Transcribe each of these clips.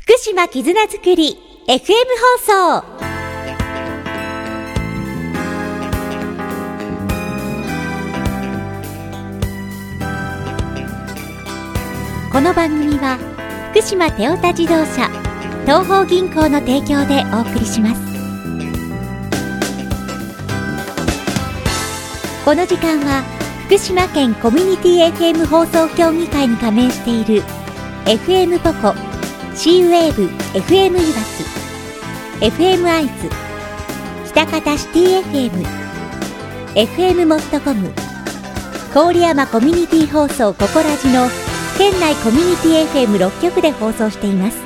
福島絆づくり FM 放送。この番組は福島テオタ自動車東邦銀行の提供でお送りします。この時間は福島県コミュニティ FM 放送協議会に加盟している FM ポコ、シーウェーブ FM いわき、 FM アイズ、北方シティ FM、 FM モストコム、郡山コミュニティ放送ココラジの県内コミュニティ FM6 局で放送しています。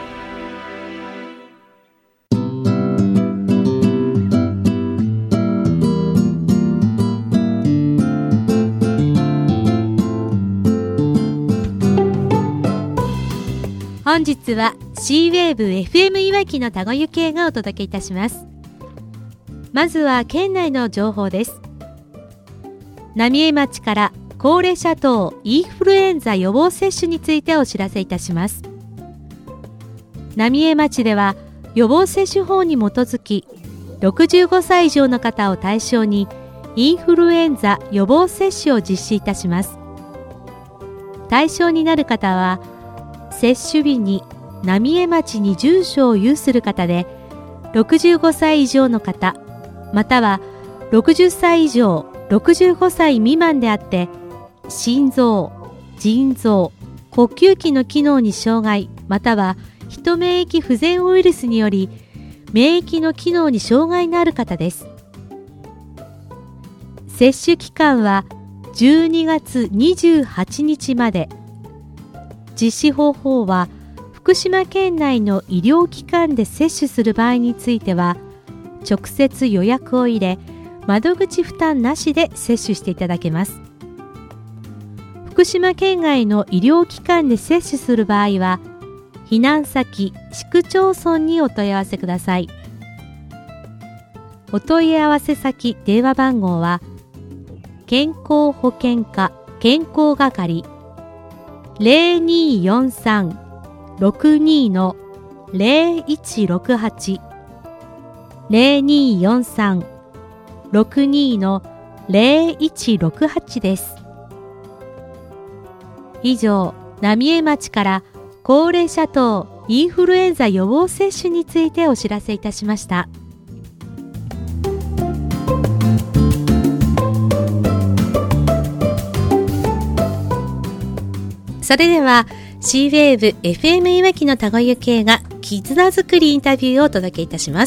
本日はシーウェーブ FM いわきの田子ゆ系がお届けいたします。まずは県内の情報です。浪江町から高齢者等インフルエンザ予防接種についてお知らせいたします。浪江町では予防接種法に基づき65歳以上の方を対象にインフルエンザ予防接種を実施いたします。対象になる方は接種日に浪江町に住所を有する方で65歳以上の方、または60歳以上65歳未満であって心臓、腎臓、呼吸器の機能に障害、またはヒト免疫不全ウイルスにより免疫の機能に障害のある方です。接種期間は12月28日まで。実施方法は福島県内の医療機関で接種する場合については直接予約を入れ窓口負担なしで接種していただけます。福島県外の医療機関で接種する場合は避難先、市区町村にお問い合わせください。お問い合わせ先電話番号は健康保険課健康係 0243-62-0168 0243-62-0168 です。以上、浪江町から高齢者等インフルエンザ予防接種についてお知らせいたしました。それではシーウェーブ FM いわきの田子ゆ系が絆づくりインタビューをお届けいたします。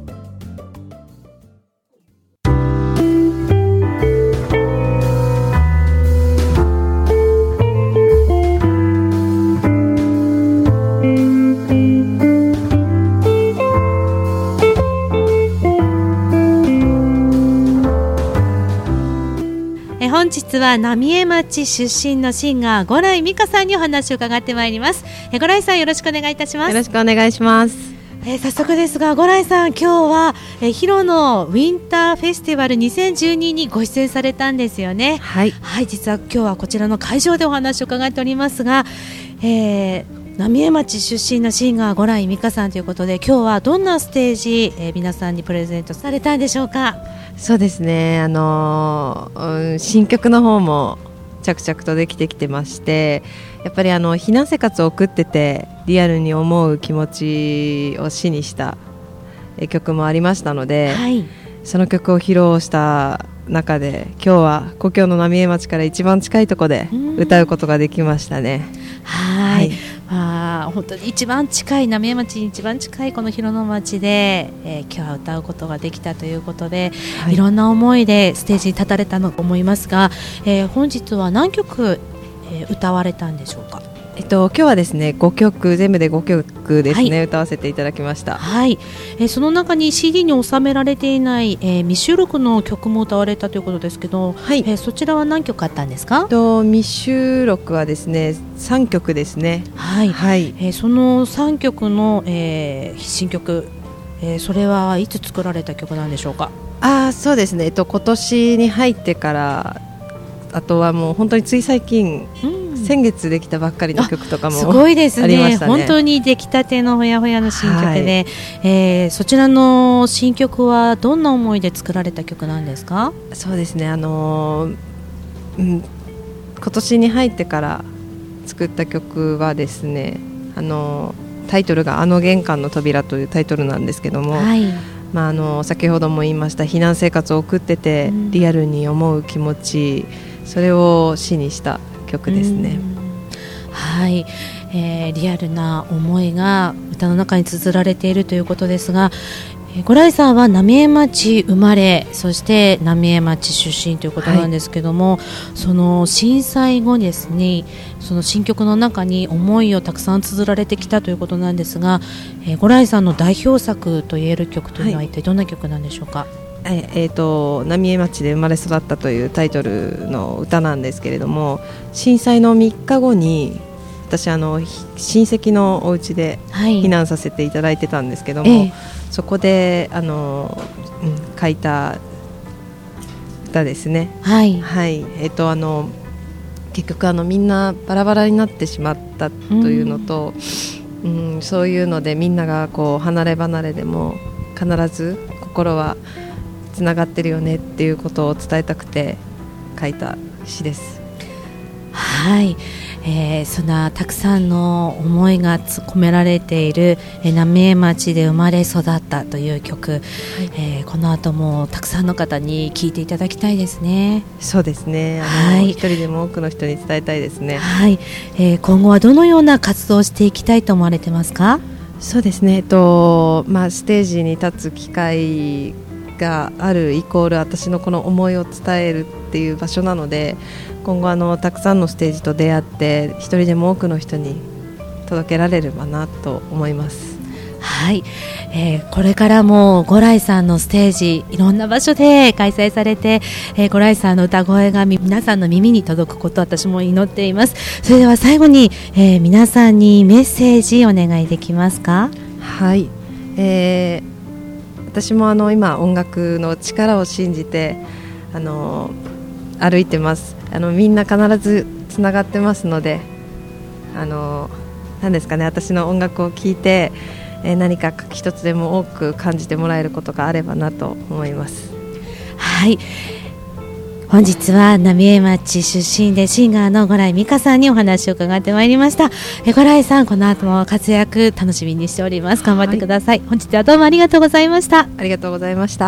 本日は浪江町出身のシンガー五来美香さんにお話を伺ってまいります。五来さん、よろしくお願いいたします。 よろしくお願いします。 早速ですが五来さん、今日はヒロのウィンターフェスティバル2012にご出演されたんですよね。 はい、 はい、実は今日はこちらの会場でお話を伺っておりますが、浪江町出身のシンガー五来美香さんということで、今日はどんなステージ、皆さんにプレゼントされたんでしょうか。 そうですね、新曲の方も着々とできてきてまして、やっぱり避難生活を送っててリアルに思う気持ちを詩にした曲もありましたので、はい、その曲を披露した中で今日は故郷の浪江町から一番近いところで歌うことができましたね。 はい、本当に一番近い浪江町に一番近いこの広野町で、今日は歌うことができたということで、はい、いろんな思いでステージに立たれたのと思いますが、本日は何曲、歌われたんでしょうか。 今日はですね5曲、全部で5曲ですね、はい、歌わせていただきました。 はい、その中に CD に収められていない、未収録の曲も歌われたということですけど、はい、そちらは何曲あったんですか。 未収録はですね3曲ですね。 はい、はい、その3曲の、新曲、それはいつ作られた曲なんでしょうか。 そうですね、今年に入ってから、あとはもう本当につい最近先月できたばっかりの曲とかもすごいですありましたね。 本当に出来たてのほやほやの新曲で、そちらの新曲はどんな思いで作られた曲なんですか？ そうですね、今年に入ってから作った曲はですね、タイトルがあの玄関の扉というタイトルなんですけども、先ほども言いました避難生活を送ってて、リアルに思う気持ち、それを詩にした曲ですね。 はい、リアルな思いが歌の中に綴られているということですが、五来さんは浪江町生まれ、そして浪江町出身ということなんですけども、その震災後ですね、その新曲の中に思いをたくさん綴られてきたということなんですが、五来さんの代表作といえる曲というのは一体どんな曲なんでしょうか？ 浪江町で生まれ育ったというタイトルの歌なんですけれども、震災の3日後に私親戚のお家で避難させていただいてたんですけども、そこで書いた歌ですね。結局みんなバラバラになってしまったというのと、そういうのでみんながこう離れ離れでも必ず心はつながってるよねっていうことを伝えたくて書いた詩です。 はい、そんなたくさんの思いが込められている浪江町で生まれ育ったという曲、この後もたくさんの方に聴いていただきたいですね。 そうですね、一人でも多くの人に伝えたいですね。 今後はどのような活動をしていきたいと思われてますか？ そうですね、ステージに立つ機会があるイコール私のこの思いを伝えるっていう場所なので、今後たくさんのステージと出会って一人でも多くの人に届けられればなと思います。 これからも五来さんのステージいろんな場所で開催されて、五来さんの歌声が皆さんの耳に届くことを私も祈っています。それでは最後に、皆さんにメッセージお願いできますか？ 私も今音楽の力を信じて歩いてます。みんな必ずつながってますので、何ですかね、私の音楽を聴いて、何か一つでも多く感じてもらえることがあればなと思います。 本日は浪江町出身でシンガーの五来美香さんにお話を伺ってまいりました。五来さん、この後も活躍楽しみにしております。頑張ってください。本日はどうもありがとうございました。 ありがとうございました。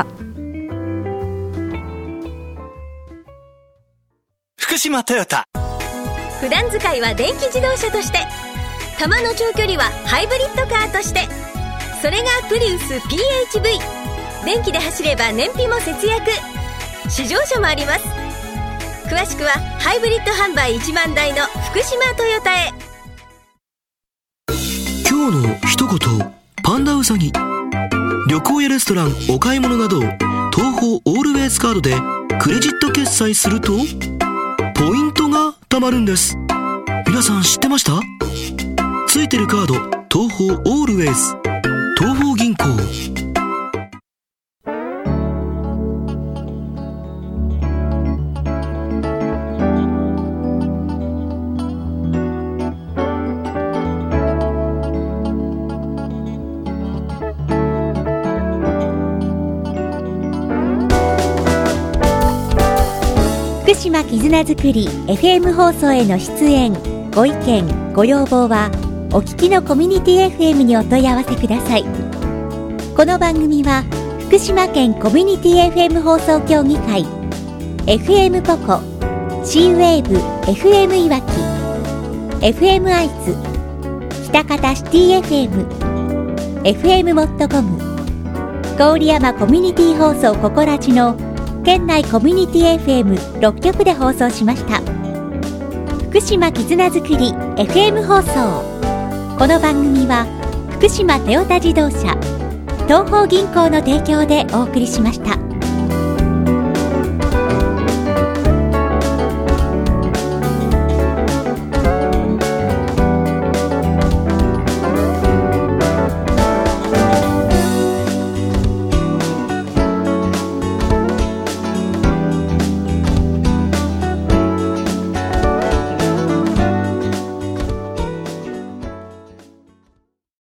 福島トヨタ。 普段使いは電気自動車として、たまの長距離はハイブリッドカーとして、それがプリウス PHV。 電気で走れば燃費も節約、試乗車もあります。詳しくはハイブリッド販売1万台の福島トヨタへ。 今日の一言、パンダウサギ。旅行やレストラン、お買い物など東宝オールウェイズカードでクレジット決済するとポイントが貯まるんです。皆さん知ってました？ついてるカード、東宝オールウェイズ、東宝銀行。 福島絆づくり FM 放送への出演ご意見ご要望はお聞きのコミュニティ FM にお問い合わせください。この番組は福島県コミュニティ FM 放送協議会 FM ポコ C-WAVE FM いわき FM 愛知喜多方シティ FM FM モットコム郡山コミュニティ放送ココラジの県内コミュニティ FM6 局で放送しました。福島絆づくり FM 放送。この番組は福島トヨタ自動車、東邦銀行の提供でお送りしました。